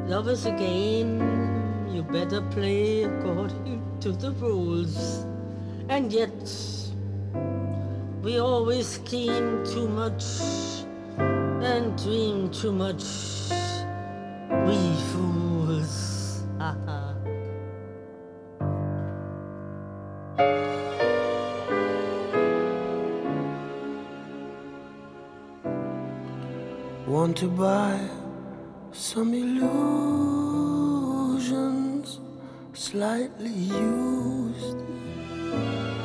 Love is a game, you better play according to the rules. And yet, we always scheme too much and dream too much. We fools. Want to buy some illusions, slightly used.